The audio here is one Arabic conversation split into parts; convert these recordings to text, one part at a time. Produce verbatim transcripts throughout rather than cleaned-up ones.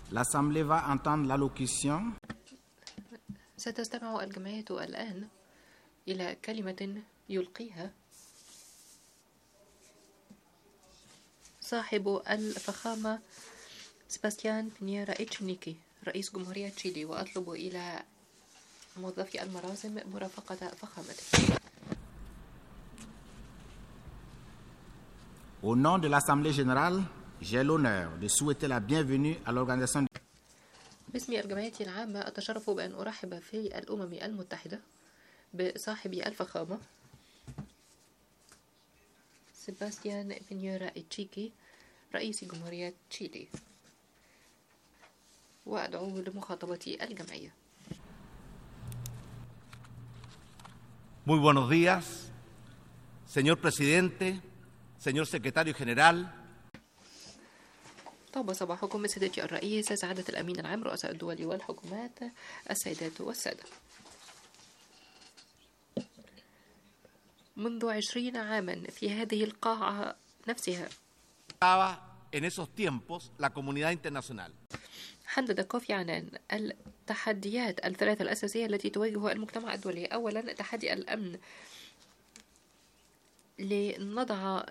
L'Assemblée va entendre l'allocution ستستمع الجمعية الآن إلى كلمة يلقيها صاحب الفخامة سباستيان بينييرا إتشينيكي رئيس جمهورية تشيلي، وأطلب إلى موظفي المراسم مرافقة فخامته. Au nom de l'Assemblée générale, j'ai l'honneur de souhaiter la bienvenue à l'organisation. باسم الجمعية العامة أتشرف بأن أرحب في الأمم المتحدة بصاحب الفخامة سباستيان بينييرا إتشيكي رئيس جمهورية تشيلي، وأدعوه لمخاطبة الجمعية. Muy buenos días, señor presidente, señor secretario general. طاب صباحكم سيدتي الرئيس، سعادة الأمين العام، رؤساء الدول والحكومات، السيدات والسادة. منذ عشرين عاما في هذه القاعة نفسها En esos tiempos, la comunidad internacional. حدد كوفي عنان التحديات الثلاثة الأساسية التي تواجه المجتمع الدولي. أولا، تحدي الأمن، لنضع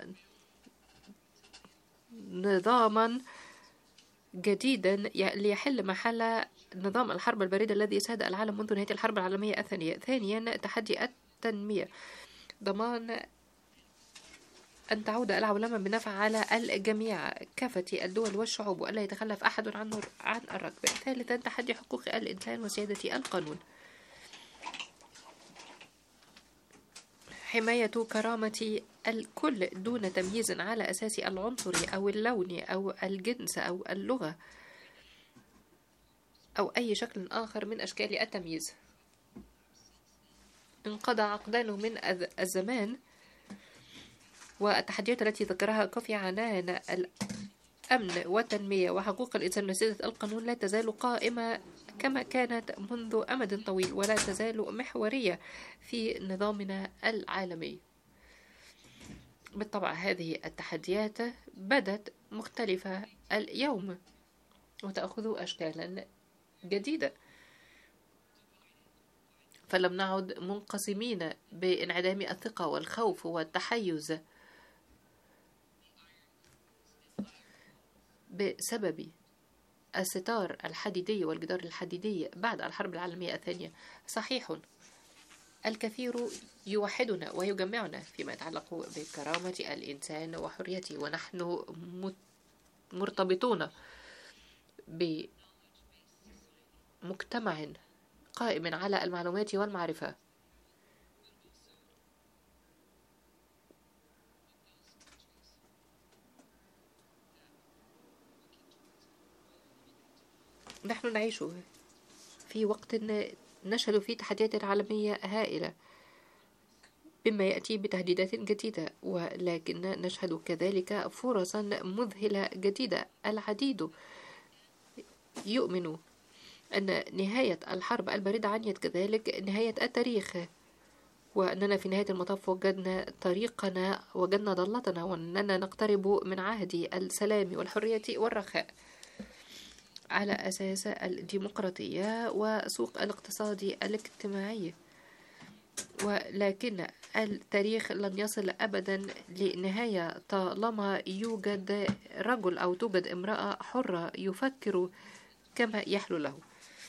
نظاما جديدا ليحل محل نظام الحرب الباردة الذي ساد العالم منذ نهاية الحرب العالمية الثانية. ثانيا، تحدي التنمية، ضمان أن تعود العولمة بنفع على الجميع كافة الدول والشعوب وألا يتخلف أحد عنه عن الركب. ثالثا، تحدي حقوق الإنسان وسيادة القانون، حماية كرامة الكل دون تمييز على أساس العنصر أو اللون أو الجنس أو اللغة أو أي شكل آخر من أشكال التمييز. انقضى عقدانه من الزمان، والتحديات التي ذكرها كوفي عنان الأمن والتنمية وحقوق الإنسان وسيادة القانون لا تزال قائمة كما كانت منذ أمد طويل، ولا تزال محورية في نظامنا العالمي. بالطبع هذه التحديات بدت مختلفة اليوم وتأخذ أشكالا جديدة، فلم نعد منقسمين بانعدام الثقة والخوف والتحيز بسبب الستار الحديدي والجدار الحديدي بعد الحرب العالمية الثانية. صحيح، الكثير يوحدنا ويجمعنا فيما يتعلق بكرامة الإنسان وحريته، ونحن مرتبطون بمجتمع قائم على المعلومات والمعرفة. نحن نعيش في وقت نشهد فيه تحديات عالمية هائلة بما يأتي بتهديدات جديدة، ولكن نشهد كذلك فرصا مذهلة جديدة. العديد يؤمن أن نهاية الحرب الباردة عنيت كذلك نهاية التاريخ، وأننا في نهاية المطاف وجدنا طريقنا، وجدنا ضالتنا، وأننا نقترب من عهد السلام والحرية والرخاء على أساس الديمقراطية وسوق الاقتصاد الاجتماعي. ولكن التاريخ لن يصل أبدا لنهاية طالما يوجد رجل أو توجد امرأة حرة يفكر كما يحلو له.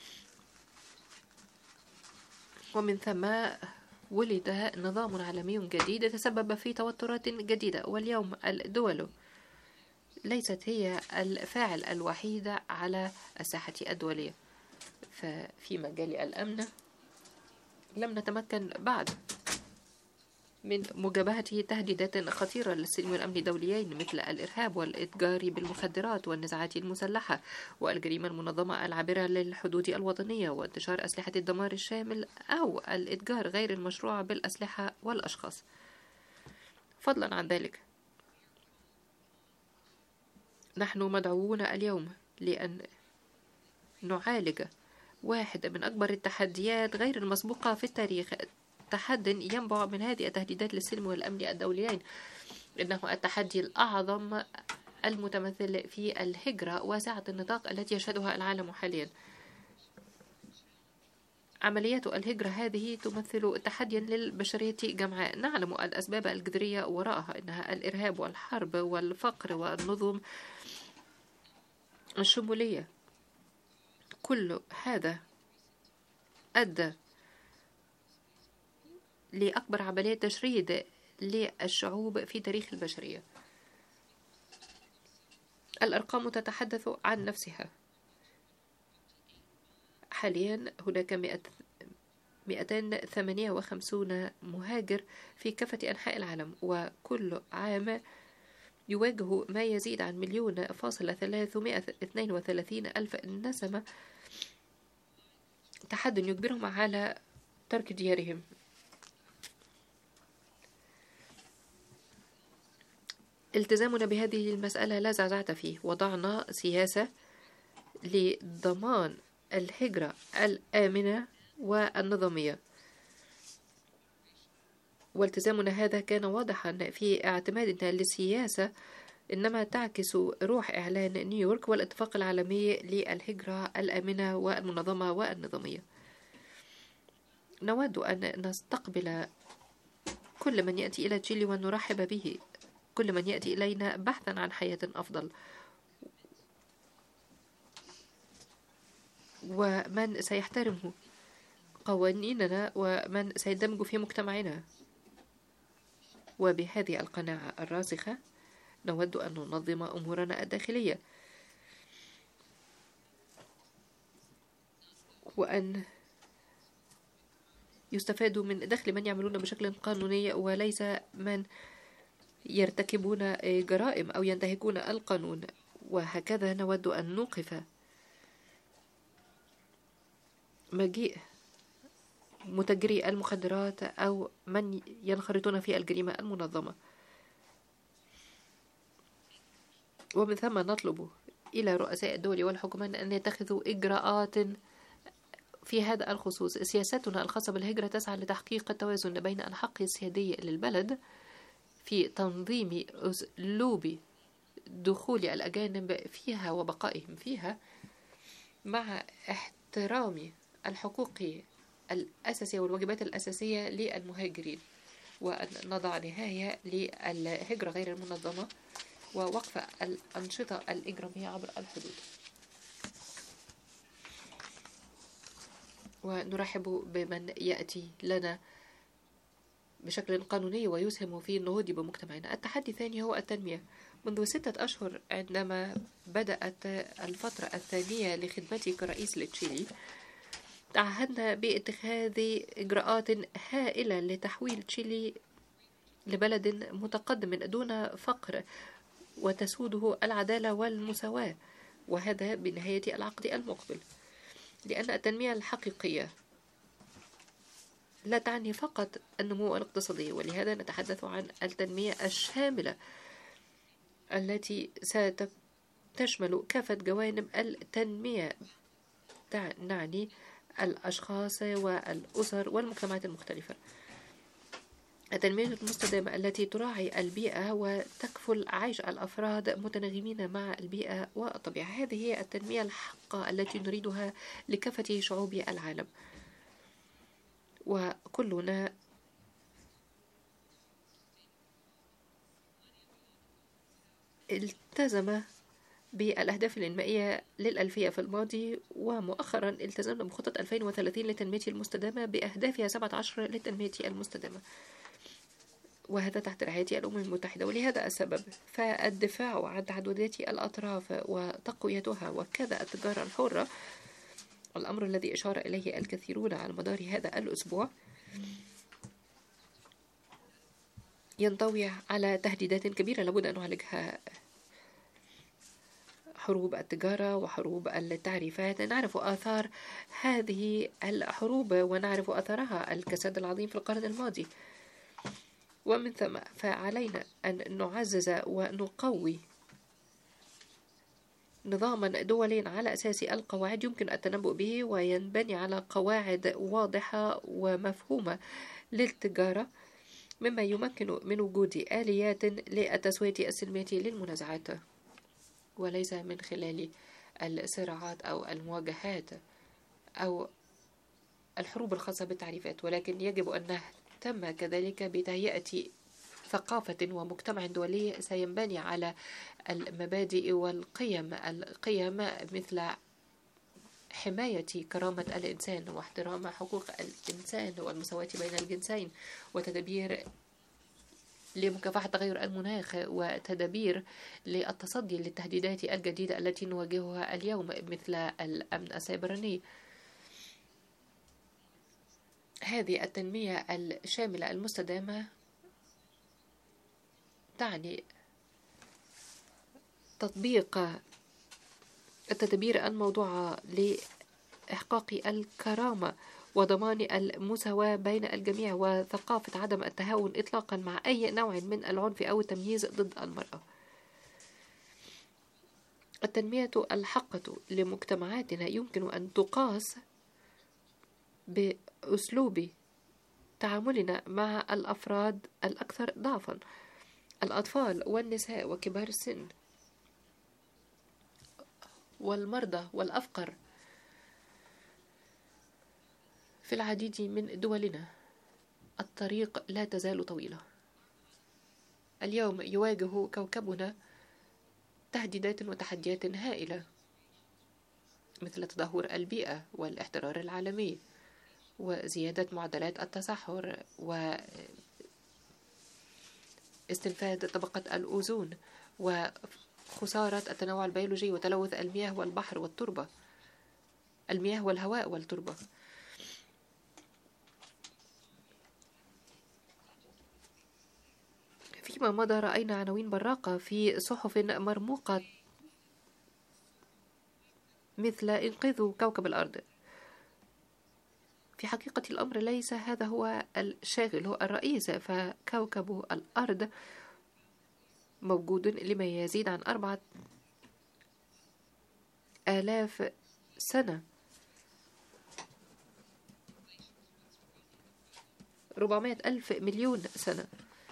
ومن ثم ولد نظام عالمي جديد تسبب في توترات جديدة، واليوم الدول ليست هي الفاعل الوحيد على الساحة الدولية. ففي مجال الأمن لم نتمكن بعد من مجابهة تهديدات خطيرة للسلم والأمن الدوليين مثل الإرهاب والإتجار بالمخدرات والنزاعات المسلحة والجريمة المنظمة العابرة للحدود الوطنية وانتشار أسلحة الدمار الشامل أو الإتجار غير المشروع بالأسلحة والأشخاص. فضلا عن ذلك، نحن مدعوون اليوم لأن نعالج واحد من أكبر التحديات غير المسبوقة في التاريخ، تحد ينبع من هذه التهديدات للسلم والأمن الدوليين. إنه التحدي الأعظم المتمثل في الهجرة واسعة النطاق التي يشهدها العالم حاليا. عمليات الهجرة هذه تمثل تحديا للبشرية جمعاء. نعلم الأسباب الجذرية وراءها، إنها الإرهاب والحرب والفقر والنظم الشمولية. كل هذا أدى لأكبر عملية تشريد للشعوب في تاريخ البشرية. الأرقام تتحدث عن نفسها. حاليا هناك مئتين وثمانية وخمسين مهاجر في كافة أنحاء العالم، وكل عام يواجه ما يزيد عن مليون فاصلة ثلاثمائة واثنين وثلاثين ألف نسمة تحدي يجبرهم على ترك ديارهم. التزامنا بهذه المسألة لا زعزعة فيه. وضعنا سياسة لضمان الهجرة الآمنة والنظامية، والتزامنا هذا كان واضحا في اعتمادنا للسياسة إنما تعكس روح إعلان نيويورك والاتفاق العالمي للهجرة الآمنة والمنظمة والنظامية. نود أن نستقبل كل من يأتي إلى تشيلي ونرحب به، كل من يأتي إلينا بحثا عن حياة أفضل، ومن سيحترم قوانيننا ومن سيندمج في مجتمعنا. وبهذه القناعة الراسخة نود أن ننظم أمورنا الداخلية، وأن يستفادوا من دخل من يعملون بشكل قانوني وليس من يرتكبون جرائم أو ينتهكون القانون. وهكذا نود أن نوقف مجيء متجري المخدرات أو من ينخرطون في الجريمة المنظمة. ومن ثم نطلب إلى رؤساء الدول والحكومات أن يتخذوا إجراءات في هذا الخصوص. سياستنا الخاصة بالهجرة تسعى لتحقيق التوازن بين الحق السيادي للبلد في تنظيم أسلوب دخول الأجانب فيها وبقائهم فيها، مع احترام الحقوق الأساسية والواجبات الأساسية للمهاجرين، وأن نضع نهاية للهجرة غير المنظمة ووقف الأنشطة الإجرامية عبر الحدود. ونرحب بمن يأتي لنا بشكل قانوني ويسهم في النهوض بمجتمعنا. التحدي الثاني هو التنمية. منذ ستة أشهر عندما بدأت الفترة الثانية لخدمتي كرئيس لتشيلي، تعهدنا باتخاذ إجراءات هائلة لتحويل تشيلي لبلد متقدم دون فقر وتسوده العدالة والمساواة، وهذا بنهاية العقد المقبل. لأن التنمية الحقيقية لا تعني فقط النمو الاقتصادي، ولهذا نتحدث عن التنمية الشاملة التي ستشمل كافة جوانب التنمية، نعني الأشخاص والأسر والمجتمعات المختلفة. التنمية المستدامة التي تراعي البيئة وتكفل عيش الأفراد متناغمين مع البيئة والطبيعة، هذه هي التنمية الحقة التي نريدها لكافة شعوب العالم. وكلنا التزم بالأهداف الإنمائية للألفية في الماضي، ومؤخرا التزمنا بخطة ألفين وثلاثين للتنمية المستدامة بأهدافها سبعة عشر للتنمية المستدامة، وهذا تحت رعاية الأمم المتحدة. ولهذا السبب فالدفاع عن تعددية الأطراف وتقويتها وكذا التجارة الحرة، الأمر الذي أشار إليه الكثيرون على مدار هذا الأسبوع، ينطوي على تهديدات كبيرة لابد أن نعالجها. حروب التجارة وحروب التعريفات، نعرف آثار هذه الحروب ونعرف أثرها الكساد العظيم في القرن الماضي، ومن ثم فعلينا أن نعزز ونقوي نظاما دوليا على أساس القواعد يمكن التنبؤ به وينبني على قواعد واضحة ومفهومة للتجارة، مما يمكن من وجود آليات للتسوية السلمية للمنازعات. وليس من خلال الصراعات أو المواجهات أو الحروب الخاصة بالتعريفات، ولكن يجب أن نهتم كذلك بتهيئة ثقافة ومجتمع دولي سينبني على المبادئ والقيم القيم مثل حماية كرامة الإنسان واحترام حقوق الإنسان والمساواة بين الجنسين، وتدابير لمكافحة تغير المناخ، وتدابير للتصدي للتهديدات الجديدة التي نواجهها اليوم مثل الأمن السيبراني. هذه التنمية الشاملة المستدامة تعني تطبيق التدابير الموضوعة لإحقاق الكرامة وضمان المساواة بين الجميع وثقافة عدم التهاون إطلاقا مع أي نوع من العنف أو التمييز ضد المرأة. التنمية الحقة لمجتمعاتنا يمكن أن تقاس بأسلوب تعاملنا مع الأفراد الأكثر ضعفا، الأطفال والنساء وكبار السن والمرضى والأفقر. في العديد من دولنا الطريق لا تزال طويلة. اليوم يواجه كوكبنا تهديدات وتحديات هائلة مثل تدهور البيئة والاحترار العالمي وزيادة معدلات التصحر واستنفاد طبقة الأوزون وخسارة التنوع البيولوجي وتلوث المياه والبحر والتربة، المياه والهواء والتربة. فيما مضى رأينا عناوين براقة في صحف مرموقة مثل إنقاذ كوكب الأرض. في حقيقة الأمر ليس هذا هو الشاغل، هو الرئيس، فكوكب الأرض موجود لما يزيد عن أربعة آلاف سنة، ربعمائة ألف مليون سنة.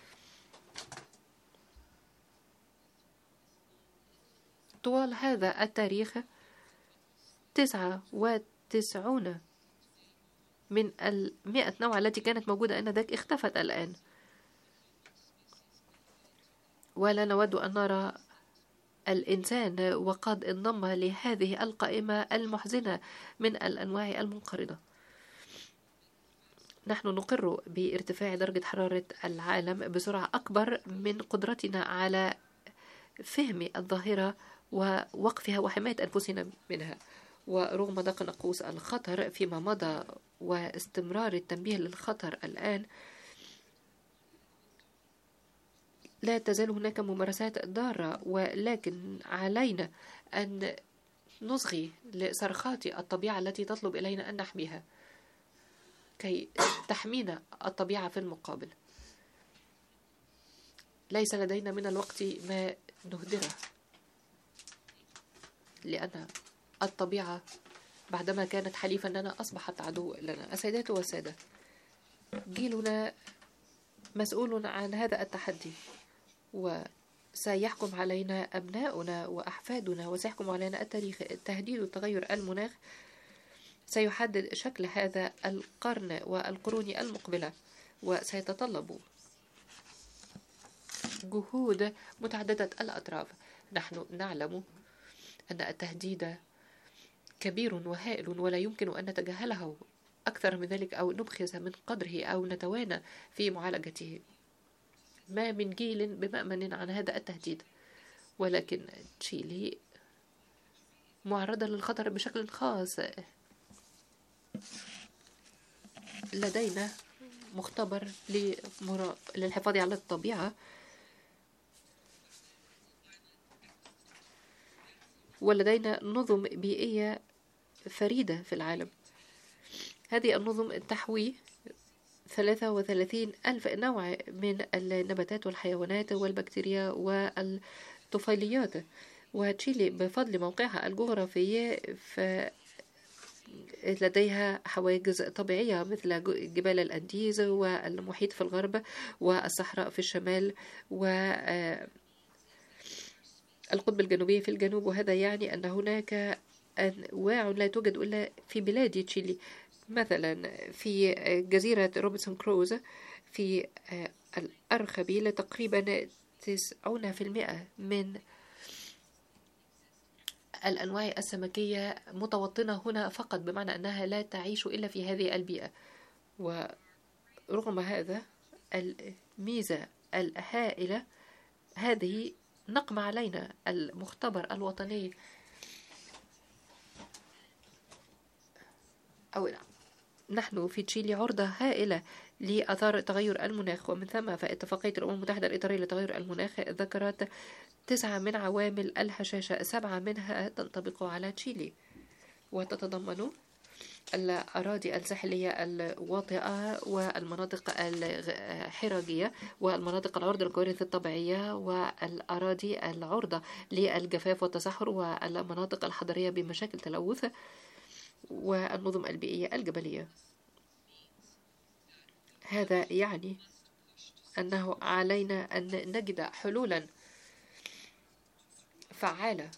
طوال هذا التاريخ تسعة وتسعون من المئة نوع التي كانت موجودة آنذاك اختفت الآن، ولا نود أن نرى الإنسان وقد انضم لهذه القائمة المحزنة من الأنواع المنقرضة. نحن نقر بارتفاع درجة حرارة العالم بسرعة أكبر من قدرتنا على فهم الظاهرة ووقفها وحماية أنفسنا منها. ورغم ضغط نقوص الخطر فيما مضى واستمرار التنبيه للخطر الآن، لا تزال هناك ممارسات ضارة، ولكن علينا أن نصغي لصرخات الطبيعة التي تطلب إلينا أن نحميها كي تحمينا الطبيعة في المقابل. ليس لدينا من الوقت ما نهدره، لأن الطبيعة بعدما كانت حليفا لنا أصبحت عدو لنا. السيدات والسادة، جيلنا مسؤول عن هذا التحدي، وسيحكم علينا أبناؤنا وأحفادنا، وسيحكم علينا التاريخ. تهديد تغير المناخ سيحدد شكل هذا القرن والقرون المقبلة، وسيتطلب جهود متعددة الأطراف. نحن نعلم أن التهديد كبير وهائل ولا يمكن أن نتجاهله أكثر من ذلك أو نبخس من قدره أو نتوانى في معالجته. ما من جيل بمأمن عن هذا التهديد، ولكن تشيلي معرضة للخطر بشكل خاص. لدينا مختبر للحفاظ على الطبيعة، ولدينا نظم بيئية فريدة في العالم. هذه النظم تحوي ثلاثة وثلاثين ألف نوع من النباتات والحيوانات والبكتيريا والطفيليات، وتشيلي بفضل موقعها الجغرافي لديها حواجز طبيعية مثل جبال الأنديز والمحيط في الغرب والصحراء في الشمال القطب الجنوبي في الجنوب، وهذا يعني أن هناك أنواع لا توجد إلا في بلاد تشيلي. مثلا في جزيرة روبنسون كروز في الأرخبيل تقريبا تسعون في المئة من الأنواع السمكية متوطنة هنا فقط، بمعنى أنها لا تعيش إلا في هذه البيئة. ورغم هذا الميزة الهائلة هذه نقم علينا المختبر الوطني أو نحن في تشيلي عرضة هائلة لآثار تغير المناخ، ومن ثم فاتفاقية الأمم المتحدة الإطارية لتغير المناخ ذكرت تسعة من عوامل الهشاشة، سبعة منها تنطبق على تشيلي وتتضمن الأراضي الساحلية الواطئة والمناطق الحراجية والمناطق العرضة للكوارث الطبيعية والأراضي العرضة للجفاف والتصحر والمناطق الحضرية بمشاكل تلوث والنظم البيئية الجبلية. هذا يعني أنه علينا أن نجد حلولا فعالة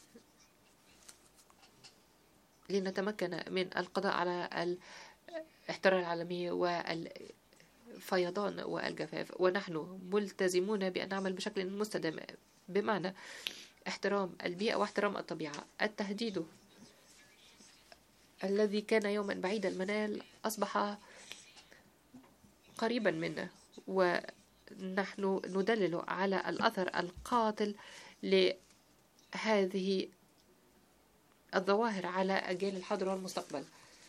لنتمكن من القضاء على الاحترار العالمي والفيضان والجفاف، ونحن ملتزمون بأن نعمل بشكل مستدام، بمعنى احترام البيئة واحترام الطبيعة. التهديد الذي كان يوما بعيد المنال أصبح قريبا منا، ونحن ندلل على الأثر القاتل لهذه الظواهر على أجيال الحاضر والمستقبل.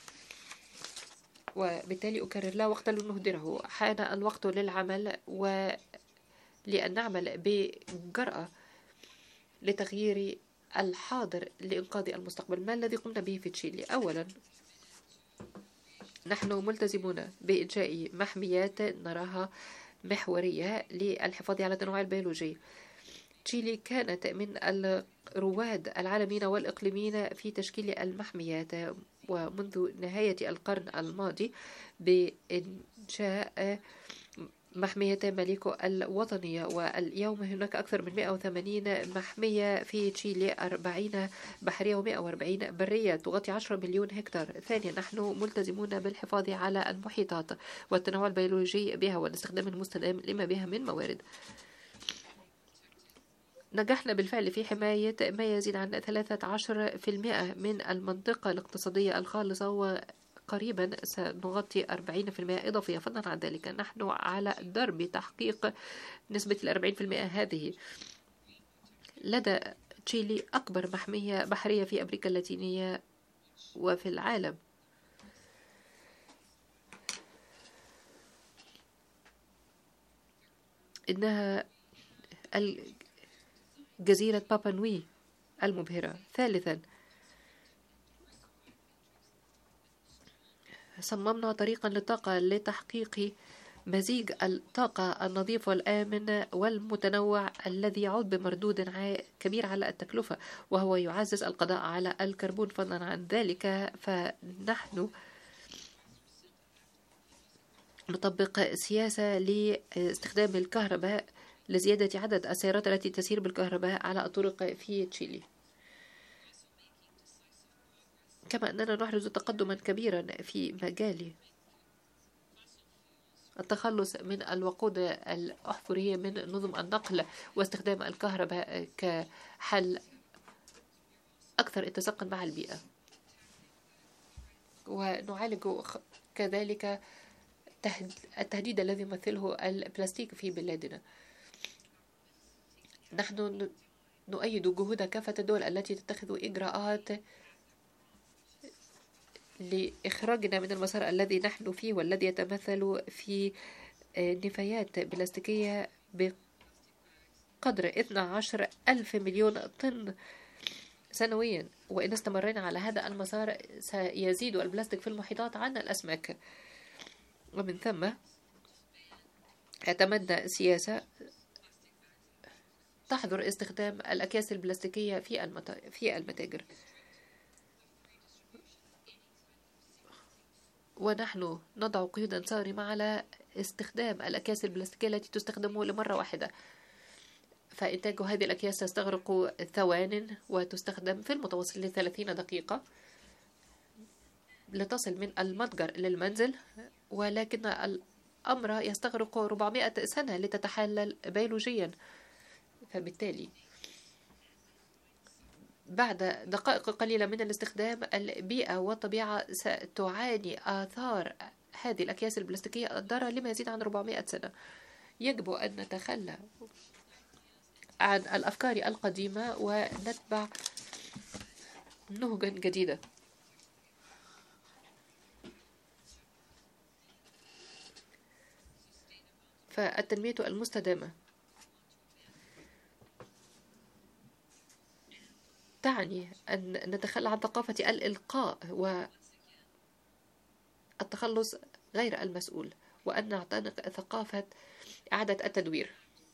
وبالتالي أكرر، لا وقت لنهدره، حان الوقت للعمل ولأن نعمل بجرأة لتغيير الحاضر لإنقاذ المستقبل. ما الذي قمنا به في تشيلي؟ أولا، نحن ملتزمون بإنشاء محميات نراها محورية للحفاظ على التنوع البيولوجي. تشيلي كانت من الرواد العالميين والإقليميين في تشكيل المحميات، ومنذ نهاية القرن الماضي بإنشاء محمية ماليكو الوطنية، واليوم هناك أكثر من مئة وثمانين محمية في تشيلي، أربعين بحرية ومئة وأربعين برية تغطي عشرة مليون هكتار. ثانيا، نحن ملتزمون بالحفاظ على المحيطات والتنوع البيولوجي بها والاستخدام المستدام لما بها من موارد. نجحنا بالفعل في حماية ما يزيد عن ثلاثة عشر بالمئة من المنطقة الاقتصادية الخالصة، وقريبا سنغطي أربعين بالمئة إضافية. فضلا عن ذلك، نحن على درب تحقيق نسبة الأربعين بالمئة هذه. لدى تشيلي أكبر محمية بحرية في أمريكا اللاتينية وفي العالم. إنها جزيرة بابا نوي المبهرة. ثالثا، صممنا طريقا للطاقة لتحقيق مزيج الطاقة النظيف والآمن والمتنوع الذي يعود بمردود كبير على التكلفة، وهو يعزز القضاء على الكربون. فضلا عن ذلك، فنحن نطبق سياسة لاستخدام الكهرباء لزيادة عدد السيارات التي تسير بالكهرباء على الطرق في تشيلي، كما أننا نحرز تقدما كبيرا في مجال التخلص من الوقود الأحفورية من نظم النقل واستخدام الكهرباء كحل أكثر اتساقا مع البيئة. ونعالج كذلك التهديد الذي يمثله البلاستيك في بلادنا. نحن نؤيد جهود كافة الدول التي تتخذ إجراءات لإخراجنا من المسار الذي نحن فيه، والذي يتمثل في نفايات بلاستيكية بقدر اثني عشر ألف مليون طن سنويا. وإن استمرينا على هذا المسار سيزيد البلاستيك في المحيطات عن الأسماك. ومن ثم اعتمدنا سياسة تحظر استخدام الأكياس البلاستيكية في في المتاجر، ونحن نضع قيودا صارمة على استخدام الأكياس البلاستيكية التي تستخدم لمرة واحدة. فإنتاج هذه الأكياس تستغرق ثوان وتستخدم في المتوسط لثلاثين دقيقة لتصل من المتجر للمنزل، ولكن الأمر يستغرق أربعمائة سنة لتتحلل بيولوجيا. فبالتالي بعد دقائق قليلة من الاستخدام البيئة والطبيعة ستعاني آثار هذه الأكياس البلاستيكية الضارة لما يزيد عن أربعمائة سنة. يجب أن نتخلى عن الأفكار القديمة ونتبع نهجا جديدة. فالتنمية المستدامة تعني أن نتخلى عن ثقافة الإلقاء والتخلص غير المسؤول، وأن نعتنق ثقافة إعادة التدوير.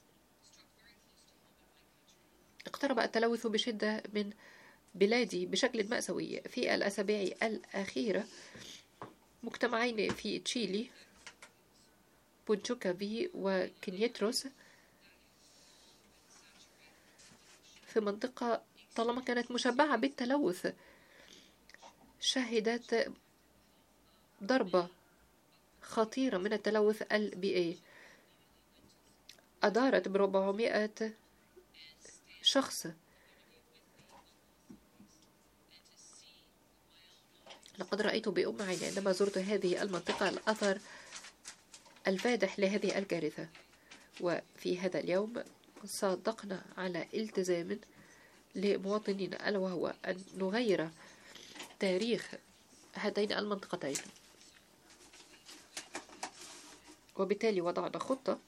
اقترب التلوث بشدة من بلادي بشكل مأساوي. في الأسابيع الأخيرة مجتمعين في تشيلي، بونشوكافي وكينيتروس، في منطقة طالما كانت مشبعة بالتلوث، شهدت ضربة خطيرة من التلوث البيئي أدارت بربعمائة شخص. لقد رأيت بأم عيني عندما زرت هذه المنطقة الأثر الفادح لهذه الكارثة. وفي هذا اليوم صادقنا على التزام لمواطنينا، ألا وهو أن نغير تاريخ هاتين المنطقتين. وبالتالي وضعنا خطة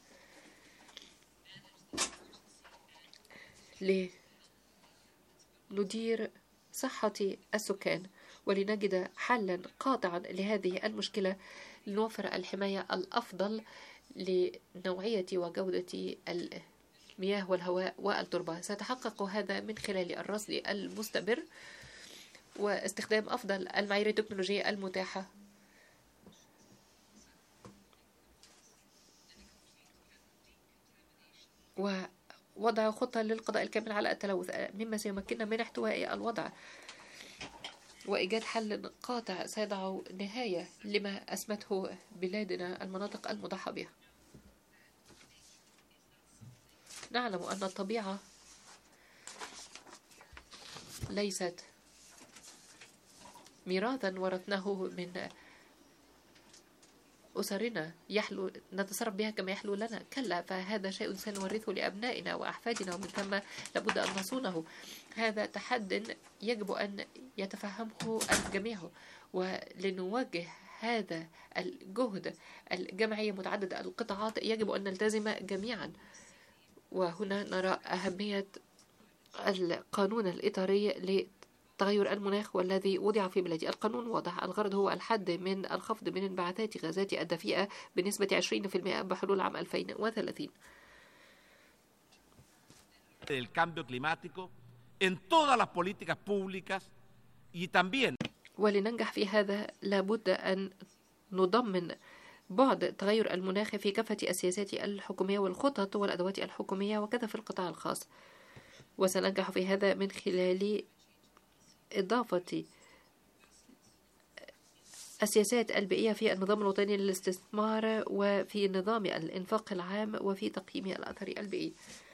لندير صحة السكان ولنجد حلا قاطعا لهذه المشكلة، لنوفر الحماية الأفضل لنوعية وجودة المياه والهواء والتربة. سيتحقق هذا من خلال الرصد المستمر واستخدام أفضل المعايير التكنولوجية المتاحة، ووضع خطة للقضاء الكامل على التلوث، مما سيمكننا من احتواء الوضع وإيجاد حل قاطع سيضع نهاية لما أسمته بلادنا المناطق المضحى بها. نعلم أن الطبيعة ليست ميراثا ورثناه من أسرنا يحلو نتصرف بها كما يحلو لنا، كلا، فهذا شيء سنورثه لأبنائنا وأحفادنا، ومن ثم لابد أن نصونه. هذا تحد يجب أن يتفهمه الجميع، ولنواجه هذا الجهد الجمعي متعدد القطاعات يجب أن نلتزم جميعا. وهنا نرى أهمية القانون الإطاري لتغير المناخ والذي وضع في بلادي. القانون واضح، الغرض هو الحد من الخفض من انبعاثات غازات الدفيئة بنسبة عشرين بالمئة بحلول عام ألفين وثلاثين. El cambio climático en todas las políticas públicas y también. ولننجح في هذا لابد أن نضمن بعد تغير المناخ في كافة السياسات الحكومية والخطط والأدوات الحكومية وكذا في القطاع الخاص. وسننجح في هذا من خلال إضافة السياسات البيئية في النظام الوطني للاستثمار وفي نظام الإنفاق العام وفي تقييم الأثر البيئي.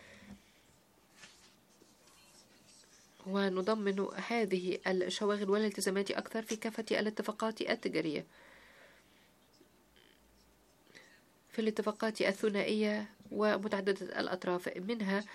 ونضمن هذه الشواغل والالتزامات أكثر في كافة الاتفاقات التجارية، في الاتفاقات الثنائية ومتعددة الأطراف، منها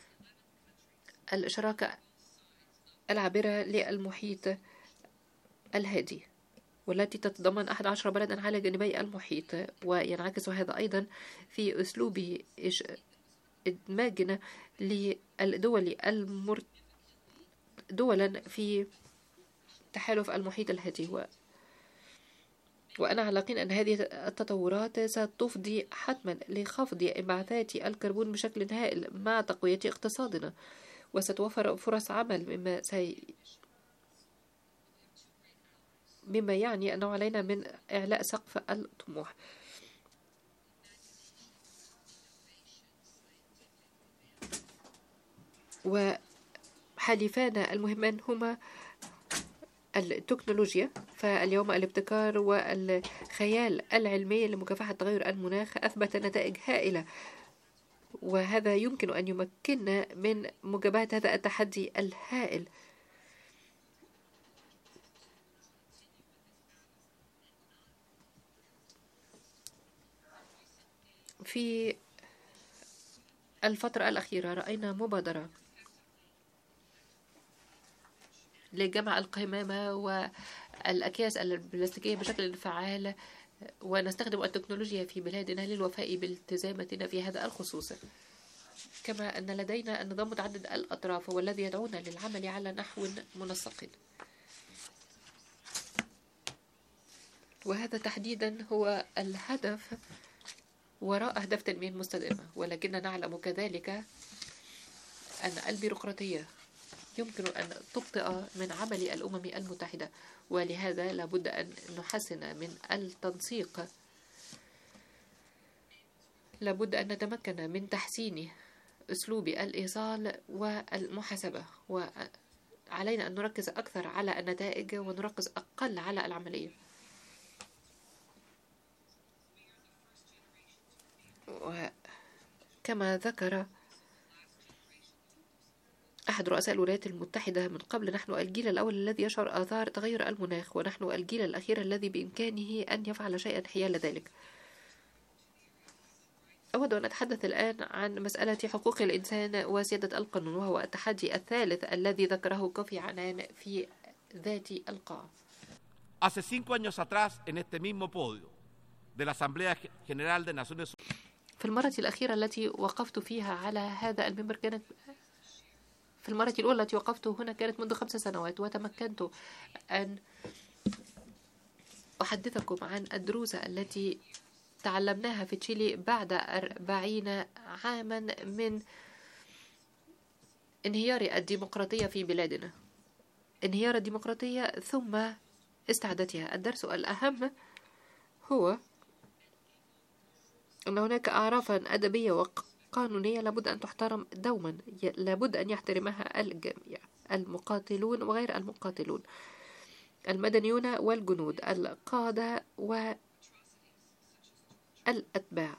الشراكة العابرة للمحيط الهادي والتي تتضمن أحد عشر بلدا على جانبي المحيط. وينعكس هذا أيضا في أسلوب إدماجنا للدول المر دولا في تحالف المحيط الهادي. و... وأنا على يقين أن هذه التطورات ستفضي حتما لخفض انبعاثات الكربون بشكل هائل مع تقوية اقتصادنا، وستوفر فرص عمل، مما سي... مما يعني أنه علينا من إعلاء سقف الطموح. وحليفانا المهمان هما التكنولوجيا. فاليوم الابتكار والخيال العلمي لمكافحة تغير المناخ أثبت نتائج هائلة، وهذا يمكن أن يمكننا من مجابهة هذا التحدي الهائل. في الفترة الأخيرة رأينا مبادرة لجمع القمامة والأكياس البلاستيكية بشكل فعال، ونستخدم التكنولوجيا في بلادنا للوفاء بالتزاماتنا في هذا الخصوص. كما أن لدينا النظام متعدد الأطراف والذي يدعونا للعمل على نحو منسق، وهذا تحديدا هو الهدف وراء أهداف تنمية مستدامة. ولكننا نعلم كذلك أن البيروقراطية يمكن أن تبطئ من عمل الأمم المتحدة، ولهذا لابد أن نحسن من التنسيق، لابد أن نتمكن من تحسين أسلوب الإيصال والمحاسبة، وعلينا أن نركز أكثر على النتائج ونركز أقل على العملية. وكما ذكر أحد رؤساء الولايات المتحدة من قبل، نحن الجيل الأول الذي يشعر آثار تغير المناخ، ونحن الجيل الأخير الذي بإمكانه أن يفعل شيئا حيال ذلك. أود أن أتحدث الآن عن مسألة حقوق الإنسان وسيادة القانون، وهو التحدي الثالث الذي ذكره كوفي عنان في ذات القاعة. Hace cinco años atrás, en este mismo podio de la Asamblea General de Naciones Unidas. في المرة الأخيرة التي وقفت فيها على هذا المنبر كانت في المرة الأولى التي وقفت هنا كانت منذ خمس سنوات، وتمكنت أن أحدثكم عن الدروس التي تعلمناها في تشيلي بعد أربعين عاما من انهيار الديمقراطية في بلادنا، انهيار الديمقراطية ثم استعادتها. الدرس الأهم هو أن هناك أعرافا أدبية وقانونية لابد أن تحترم دوما، لابد أن يحترمها الجميع، المقاتلون وغير المقاتلون، المدنيون والجنود، القادة والأتباع.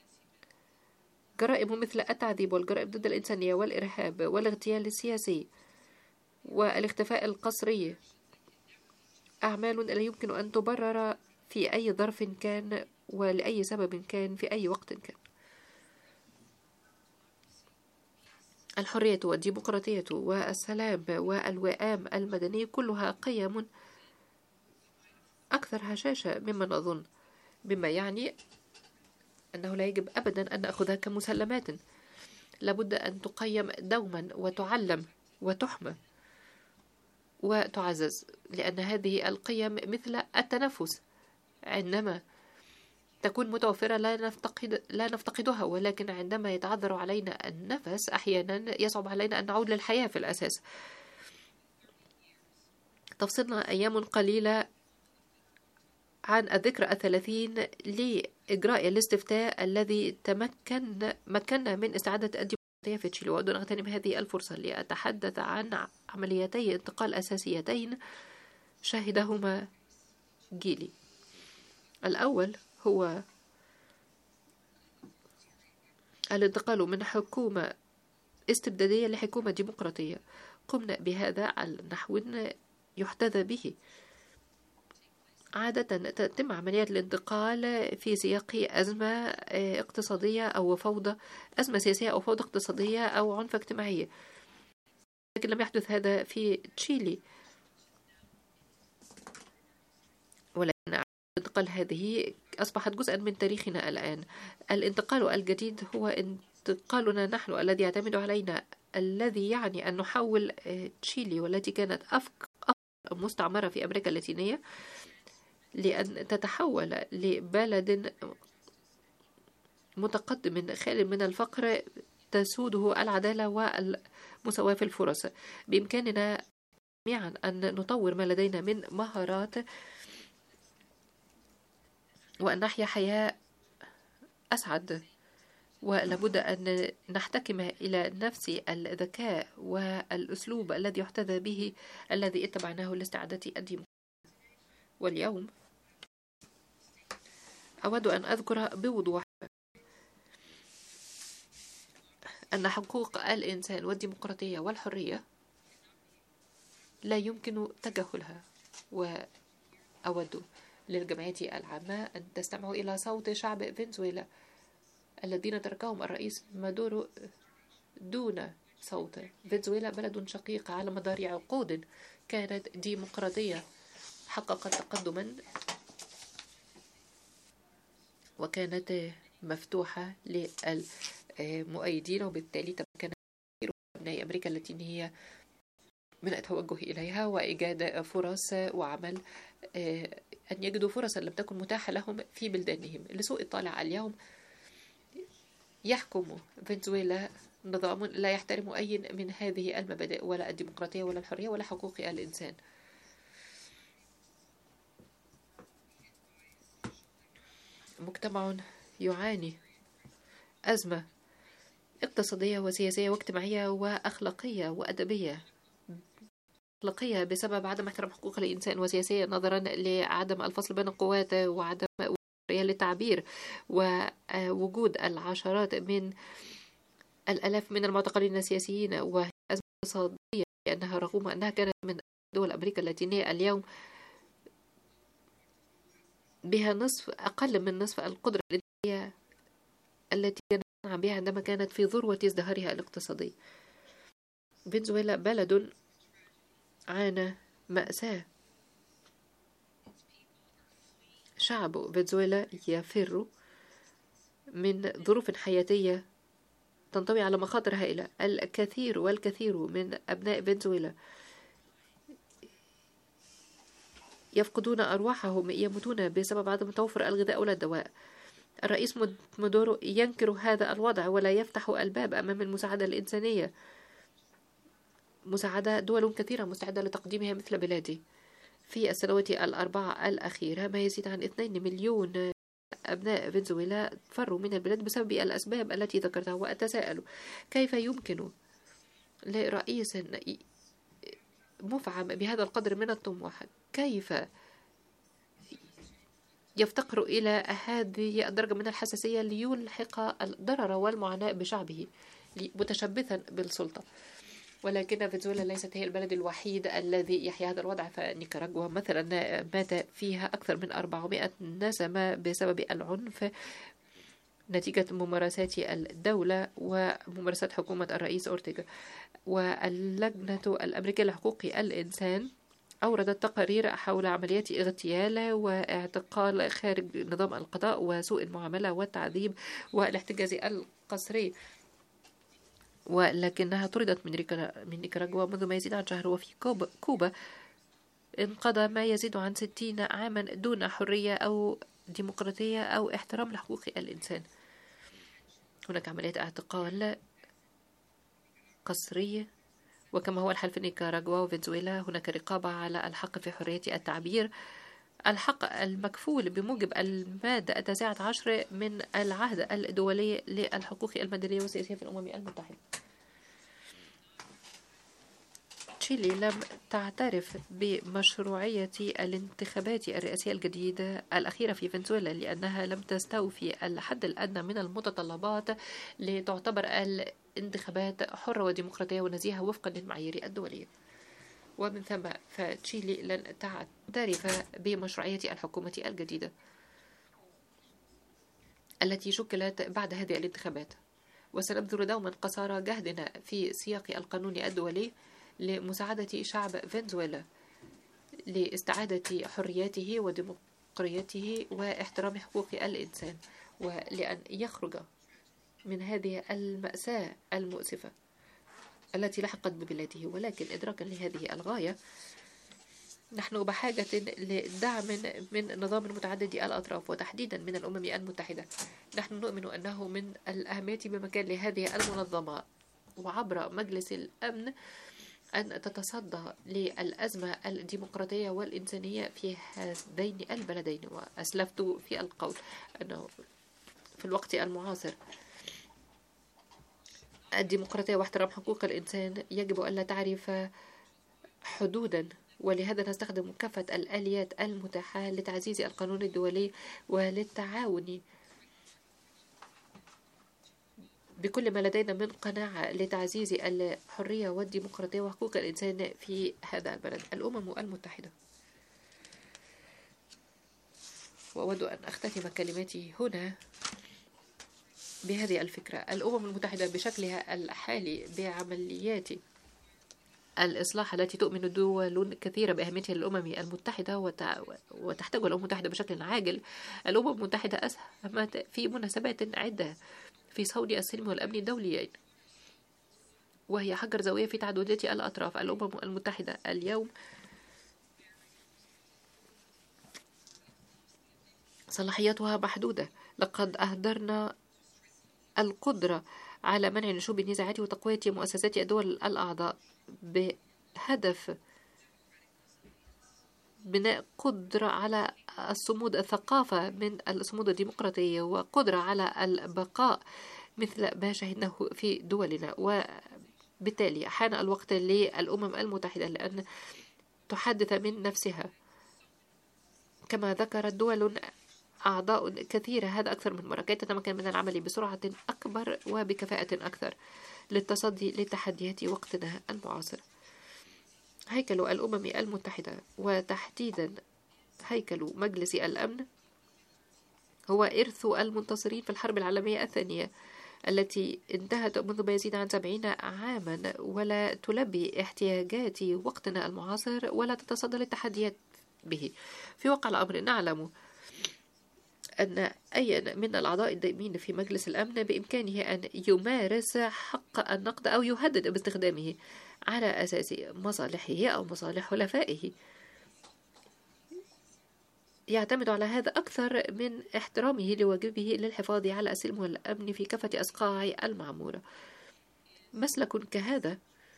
جرائم مثل التعذيب والجرائم ضد الإنسانية والإرهاب والاغتيال السياسي والاختفاء القسري أعمال لا يمكن أن تبرر في أي ظرف كان ولأي سبب كان في أي وقت كان. الحرية والديمقراطية والسلام والوئام المدني كلها قيم أكثر هشاشة مما نظن، مما يعني أنه لا يجب أبدا أن نأخذها كمسلمات، لابد أن تقيم دوما وتعلم وتحمى وتعزز، لأن هذه القيم مثل التنفس عندما تكون متوفرة لا نفتقد لا نفتقدها، ولكن عندما يتعذر علينا النفس أحيانا يصعب علينا أن نعود للحياة في الأساس. تفصلنا أيام قليلة عن الذكرى الثلاثين لإجراء الاستفتاء الذي تمكن مكننا من استعادة الديمقراطية في تشيلي. وأود أن أغتنم هذه الفرصة لأتحدث عن عمليتي انتقال أساسيتين شهدهما جيلي. الأول هو الانتقال من حكومة استبدادية لحكومة ديمقراطية. قمنا بهذا على نحو يحتذى به. عادة تتم عمليات الانتقال في سياق أزمة اقتصادية أو فوضى، أزمة سياسية أو فوضى اقتصادية أو عنف اجتماعي، لكن لم يحدث هذا في تشيلي. ولكن الانتقال هذه أصبحت جزءا من تاريخنا الآن. الانتقال الجديد هو انتقالنا نحن الذي يعتمد علينا، الذي يعني أن نحول تشيلي والتي كانت أفق مستعمرة في أمريكا اللاتينية لأن تتحول لبلد متقدم خالي من الفقر تسوده العدالة والمساواة في الفرص. بإمكاننا جميعا أن نطور ما لدينا من مهارات وأن نحيا حياة أسعد ولابد أن نحتكم إلى نفس الذكاء والأسلوب الذي يحتذى به الذي اتبعناه لاستعادة الديمقراطية. واليوم أود أن أذكر بوضوح أن حقوق الإنسان والديمقراطية والحرية لا يمكن تجاهلها، وأود للجمعية العامة أن تستمعوا إلى صوت شعب فنزويلا الذين تركهم الرئيس مادورو دون صوت. فنزويلا بلد شقيق على مدار عقود كانت ديمقراطية، حققت تقدما وكانت مفتوحة للمؤيدين، وبالتالي تمكن أبناء أمريكا اللاتينية من التوجه إليها وإيجاد فرص وعمل، أن يجدوا فرصا لم تكن متاحة لهم في بلدانهم. لسوء الطالع اليوم يحكم فنزويلا نظام لا يحترم أي من هذه المبادئ، ولا الديمقراطية ولا الحرية ولا حقوق الإنسان. مجتمع يعاني أزمة اقتصادية وسياسية واجتماعية وأخلاقية وأدبية. أخلاقية بسبب عدم احترام حقوق الإنسان، وسياسية نظرا لعدم الفصل بين القوات وعدم الحرية للتعبير، ووجود العشرات من الآلاف من المعتقلين السياسيين. وهي أزمة اقتصادية لأنها رغم أنها كانت من دول أمريكا اللاتينية اليوم بها نصف أقل من نصف القدرة الإنتاجية التي كانت بها عندما كانت في ذروة ازدهارها الاقتصادي. فنزويلا بلد عانى مأساة. شعب فنزويلا يفر من ظروف حياتية تنطوي على مخاطر هائلة. الكثير والكثير من أبناء فنزويلا يفقدون أرواحهم، يموتون بسبب عدم توفر الغذاء ولا الدواء. الرئيس مادورو ينكر هذا الوضع ولا يفتح الباب أمام المساعدة الإنسانية، مساعدة دول كثيرة مستعدة لتقديمها مثل بلادي. في السنوات الأربعة الأخيرة ما يزيد عن اثنين مليون أبناء فنزويلا فروا من البلاد بسبب الأسباب التي ذكرتها. وأتساءل كيف يمكن لرئيس مفعم بهذا القدر من الطموح كيف يفتقر إلى هذه الدرجة من الحساسية ليلحق الضرر والمعاناة بشعبه متشبثا بالسلطة. ولكن فنزويلا ليست هي البلد الوحيد الذي يحيا هذا الوضع. فنيكاراغوا مثلا مات فيها أكثر من أربعمائة نسمة بسبب العنف نتيجة ممارسات الدولة وممارسات حكومة الرئيس أورتيغا. واللجنة الأمريكية لحقوق الإنسان أوردت تقارير حول عمليات اغتيال واعتقال خارج نظام القضاء وسوء المعاملة والتعذيب والاحتجاز القسري، ولكنها طردت من نيكاراغوا منذ ما يزيد عن شهر. وفي كوبا انقضى ما يزيد عن ستين عاما دون حرية أو ديمقراطية أو احترام لحقوق الإنسان. هناك عمليات اعتقال قسرية، وكما هو الحال في نيكاراغوا وفنزويلا هناك رقابة على الحق في حرية التعبير، الحق المكفول بموجب المادة التاسعة عشر من العهد الدولي للحقوق المدنية والسياسية في الأمم المتحدة. تشيلي لم تعترف بمشروعية الانتخابات الرئاسية الجديدة الأخيرة في فنزويلا لأنها لم تستوفي الحد الأدنى من المتطلبات لتعتبر الانتخابات حرة وديمقراطية ونزيهة وفقا للمعايير الدولية. ومن ثم فتشيلي لن تعترف بمشروعية الحكومة الجديدة التي شكلت بعد هذه الانتخابات. وسنبذل دوما قصارى جهدنا في سياق القانون الدولي لمساعدة شعب فنزويلا لاستعادة حرياته وديمقراطيته واحترام حقوق الإنسان، ولأن يخرج من هذه المأساة المؤسفة التي لحقت ببلاده. ولكن إدراكا لهذه الغاية نحن بحاجة لدعم من نظام متعدد الأطراف وتحديدا من الأمم المتحدة. نحن نؤمن أنه من الأهمية بمكان لهذه المنظمة وعبر مجلس الأمن أن تتصدى للأزمة الديمقراطية والإنسانية في هذين البلدين. وأسلفت في القول أنه في الوقت المعاصر الديمقراطية واحترام حقوق الإنسان يجب ألا تعرف حدودا، ولهذا نستخدم كافة الآليات المتاحة لتعزيز القانون الدولي وللتعاون بكل ما لدينا من قناعة لتعزيز الحرية والديمقراطية وحقوق الإنسان في هذا البلد. الأمم المتحدة. وأود أن أختتم كلماتي هنا بهذه الفكرة. الأمم المتحدة بشكلها الحالي بعمليات الإصلاح التي تؤمن دول كثيرة بأهميتها للأمم المتحدة وتحتاج الأمم المتحدة بشكل عاجل. الأمم المتحدة أسهمت في مناسبات عدة في صون السلم والأمن الدوليين، وهي حجر زاوية في تعددية الأطراف. الأمم المتحدة اليوم صلاحياتها محدودة. لقد أهدرنا القدرة على منع نشوب النزاعات وتقوية مؤسسات الدول الأعضاء بهدف بناء قدرة على الصمود، الثقافة من الصمود الديمقراطية وقدرة على البقاء مثل ما شهدناه في دولنا. وبالتالي حان الوقت للأمم المتحدة لأن تحدث من نفسها. كما ذكرت دول أعضاء كثيرة هذا أكثر من مرة كي تتمكن من العمل بسرعة أكبر وبكفاءة أكثر للتصدي لتحديات وقتنا المعاصر. هيكل الأمم المتحدة وتحديدا هيكل مجلس الأمن هو إرث المنتصرين في الحرب العالمية الثانية التي انتهت منذ ما يزيد عن سبعين عاما، ولا تلبي احتياجات وقتنا المعاصر ولا تتصدى للتحديات به. في واقع الأمر نعلم أن أي من الأعضاء الدائمين في مجلس الأمن بإمكانه أن يمارس حق النقد أو يهدد باستخدامه على أساس مصالحه أو مصالح حلفائه. يعتمد على هذا أكثر من احترامه لواجبه للحفاظ على السلم والأمن في كافة أصقاع المعمورة. مسلك كهذا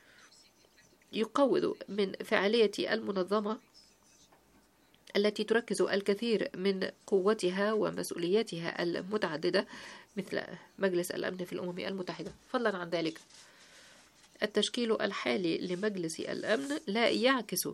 يقوض من فعالية المنظمة التي تركز الكثير من قوتها ومسؤولياتها المتعددة مثل مجلس الأمن في الأمم المتحدة. فضلا عن ذلك، التشكيل الحالي لمجلس الأمن لا يعكس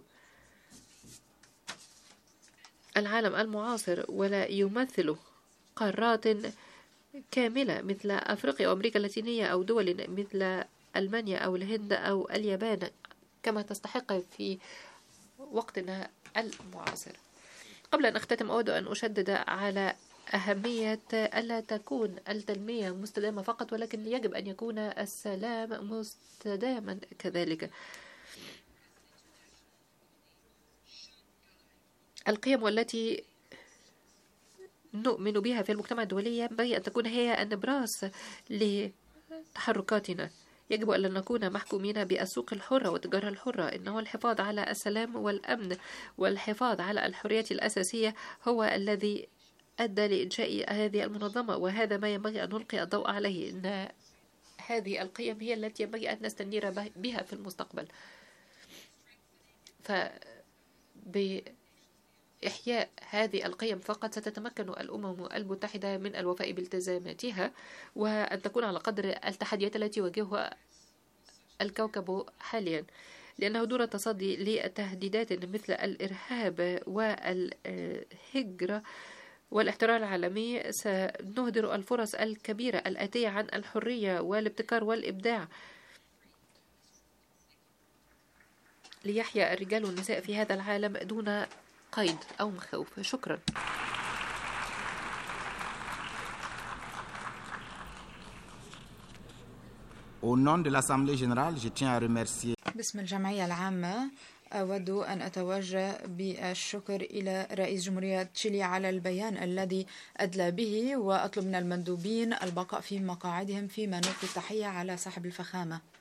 العالم المعاصر ولا يمثل قارات كاملة مثل أفريقيا وأمريكا اللاتينية أو دول مثل ألمانيا أو الهند أو اليابان كما تستحق في وقتنا المعاصر. قبل أن أختتم أود أن أشدد على أهمية ألا تكون التنمية مستدامة فقط، ولكن يجب أن يكون السلام مستداما كذلك. القيم التي نؤمن بها في المجتمع الدولي ينبغي أن تكون هي النبراس لتحركاتنا. يجب أن نكون محكومين بالسوق الحرة والتجارة الحرة. إنه الحفاظ على السلام والأمن والحفاظ على الحريات الأساسية هو الذي أدى لإنشاء هذه المنظمة، وهذا ما ينبغي أن نلقي الضوء عليه. إن هذه القيم هي التي ينبغي أن نستنير بها في المستقبل. فبإحياء هذه القيم فقط ستتمكن الأمم المتحدة من الوفاء بالتزاماتها وأن تكون على قدر التحديات التي يواجهها الكوكب حاليا، لأنه دون التصدي لتهديدات مثل الإرهاب والهجرة والاحتلال العالمي سنهدر الفرص الكبيرة الآتية عن الحرية والابتكار والإبداع ليحيا الرجال والنساء في هذا العالم دون قيد أو مخاوف. شكرا. Au nom de l'Assemblée générale, je tiens à remercier. باسم الجمعية العامة أود أن أتوجه بالشكر إلى رئيس جمهورية تشيلي على البيان الذي أدلى به، وأطلب من المندوبين البقاء في مقاعدهم فيما نلقي التحية على صاحب الفخامة.